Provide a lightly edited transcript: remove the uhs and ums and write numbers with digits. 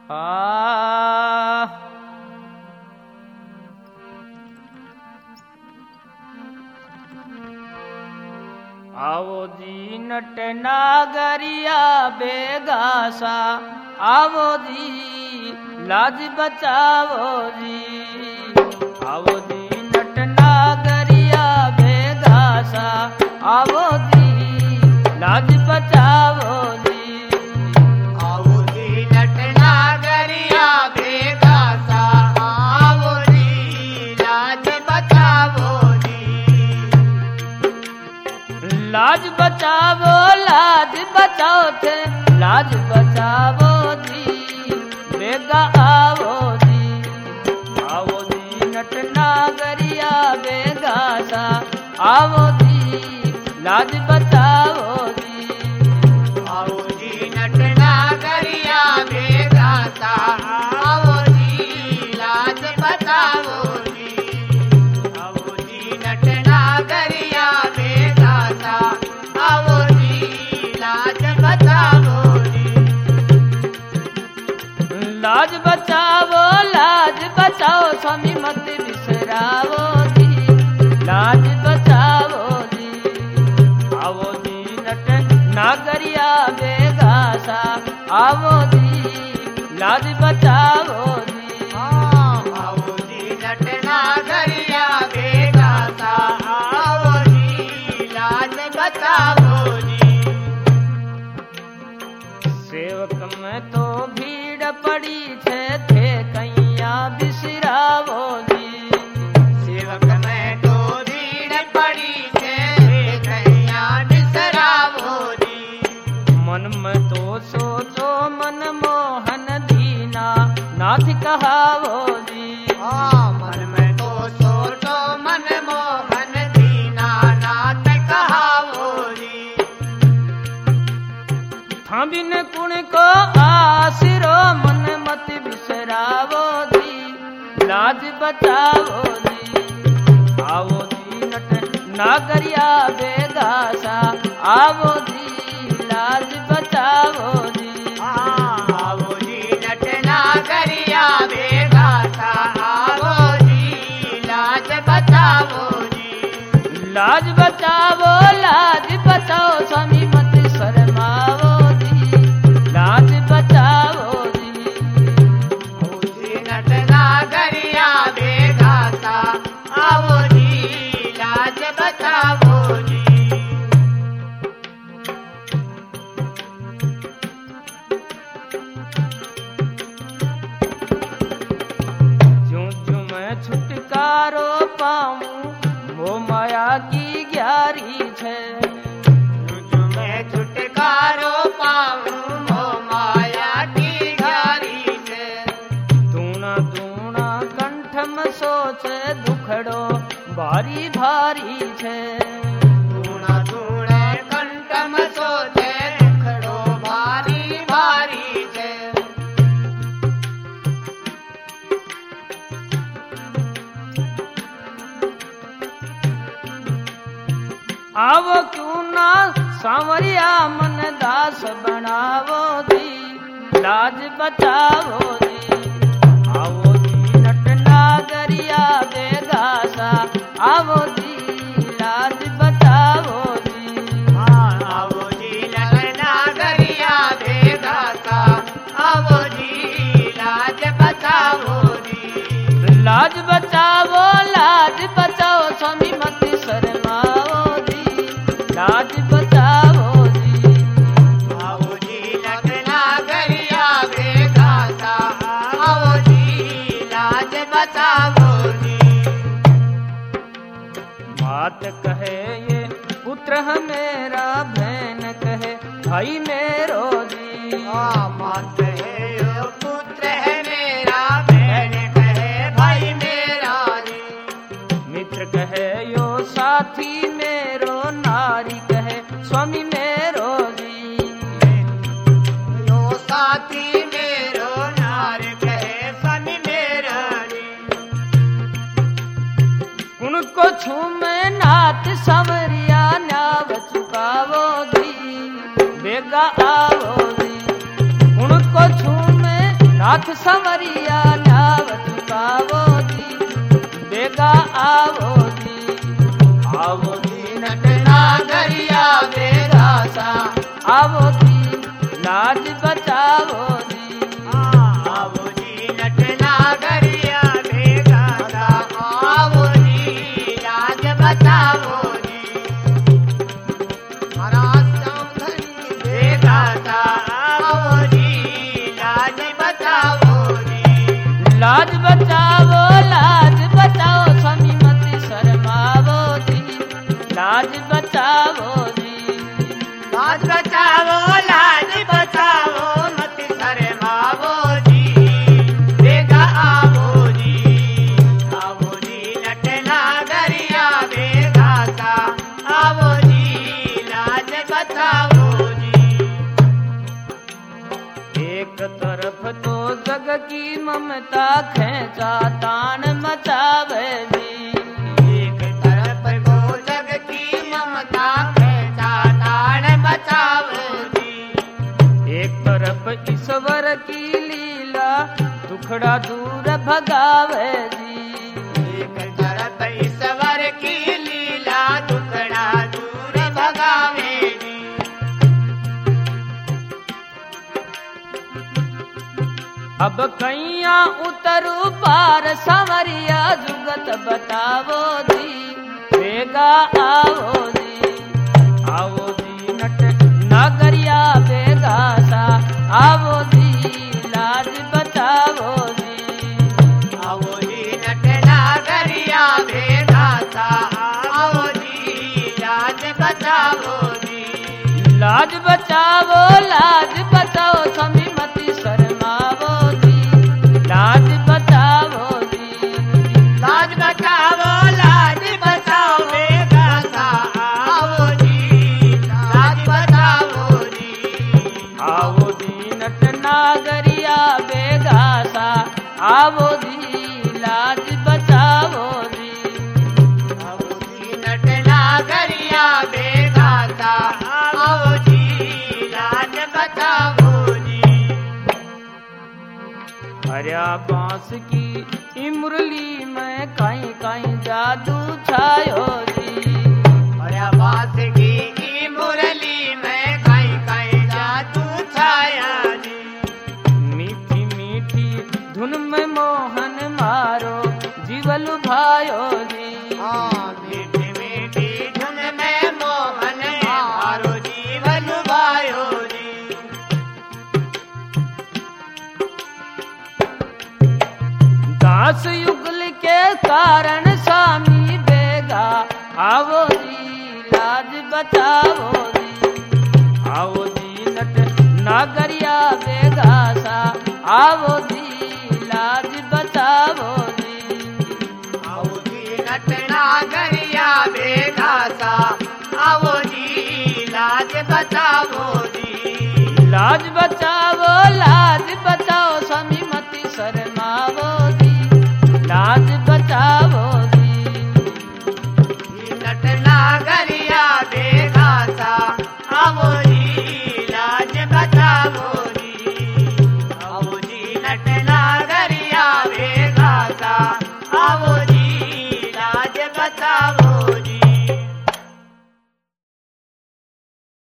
आवो जी नट नागरिया बेगासा, आवो जी लाज बचावो जी। आवो जी नट नागरिया बेगासा, आवो जी लाज बचावो जी। आवो जी नट नागरिया बेगासा, आवो जी लाज बचावो जी। लाज बचावो, लाज बचाओ थे, लाज बचावो जी, बेगा आवो जी। आवो जी नट नागरिया बेगासा, आवो जी लाज बचावो जी। आवो जी नट नागरिया बेगासा, आवो जी लाज बचावो जी। आवो जी नट नागरिया बेगासा, आवो जी लाज बचावो जी। लाज बचावो, लाज बचाओ, स्वामी मत बिसरावो जी, लाज बचावो जी। आवो जी नट नागरिया बेगासा, आवो जी लाज बचावो जी। आवो जी नट नागरिया बेगासा, आवो जी लाज बचावो जी। सेवक में तो भीड़ पड़ी थे कैया बिसरावो जी। सेवक में तो भीड़ पड़ी थे कैया बिसरावो जी। मन में तो सोचो मन मोहन दीना नाथ कहावो जी। मन में तो सोचो मन मोहन दीना नाथ कहावो जी। थाबिन कुण को आसिरो मन मत बिसरावो जी, लाज बचावो जी। आवो जी नट नागरिया बेगासा, आवो जी लाज बचावो जी। आवो जी नट नागरिया बेगासा, आवो जी लाज बचावो जी। लाज बचावो, लाज बचाओ, स्वामी मत शर्मावो जी, लाज बचावो जी। आवो जी नट नागरिया बेगासा, आवो जी लाज बचावो जी। ज्यों ज्यों मैं छुटकारो पाऊं, वो माया की ग्यारी छे। जो मैं छुटकारो पाऊं, वो माया की ग्यारी छे। दूना दूना कंठ में सोचे, दुखड़ो भारी भारी छे। धूणा धूणे कंठ में सोचे, दुखड़ो भारी भारी छे। आवो क्यों ना सांवरिया मन दास बनावो जी, लाज बचावो जी। आवो जी नट नागरिया बेगासा, आवो जी लाज बचावो जी। आवो जी नट नागरिया बेगासा, आवो जी लाज बचावो जी। लाज बचावो, लाज बचाओ, स्वामी मत शर्मावो जी, लाज बचावो जी। आवो जी नट नागरिया बेगासा, आवो जी लाज बचावो जी। मात कहे ये पुत्र है मेरा, बहन कहे भाई मेरो जी। मात है यो पुत्र है मेरा, बहन कहे भाई मेरा जी। मित्र कहे यो साथी मेरो, नारी कहे स्वामी मेरो जी। यो साथी मेरो, नार कहे स्वामी मेरा जी। उनको छूमे नाथ संवरिया, न्याव चुकावो जी, बेगा आवो जी। उनको छूमे नाथ नाथ संवरिया न्यावत पावो जी, बेगा आवो जी, आवो जी नट नागरिया बेगासा, आवो जी लाज बचावो जी, आवो जी नट नागरिया बेगासा, आवो जी लाज बचावो जी, महाराज चौधरी बेगासा, आवो जी लाज बचावो जी, लाज बचावो स्वामी मत शर्मावो जी, लाज बचावो जी, लाज बचावो मत शर्मावो जी, बेगा आवो जी नट नागरिया बेगासा, आवो जी लाज बचावो जी। एक तरफ तो जग की ममता खेचा तान मचावे जी, एक तरफ को जग की ममता खेचा तान बचावो जी, एक तरफ ईश्वर की लीला दुखड़ा दूर भगावे जी, एक तरफ ईश्वर की लीला दुखड़ा दूर भगावे जी, अब कैया उतरू पार संवरिया जुगत बतावो जी, बेगा आवो जी नट नागरिया बेगासा, आवो जी लाज बचावो जी, आवो जी नट नागरिया बेगासा, आवो जी लाज बचावो जी, लाज बचावो स्वामी मति शर्मावो जी, लाज बचावो जी, लाज बचावो बेगासा, आवो जी लाज बचावो जी, आवो जी नट नागरिया बेगासा, आवो जी लाज बचावो जी, आवो जी नट नागरिया बेगासा, आवो जी लाज बचावो जी। हरिया बांस की ई मुरली में कहीं कहीं जादू छायो जी, हरिया बांस की ई मुरली में कहीं कहीं जादू छाया जी, मीठी मीठी धुन में मोहन मारो जीवल भायो जी, मीठी मीठी धुन में मोहन मारो जीवन भायो जी, दास युगल के कारण स्वामी बेगा आवो जी लाज बचावो जी, आवो जी नट नागरिया बेगासा, आवो जी लाज बचावो जी, आवो जी नट नागरिया बेगासा, आवो जी लाज बचावो जी, लाज बचावो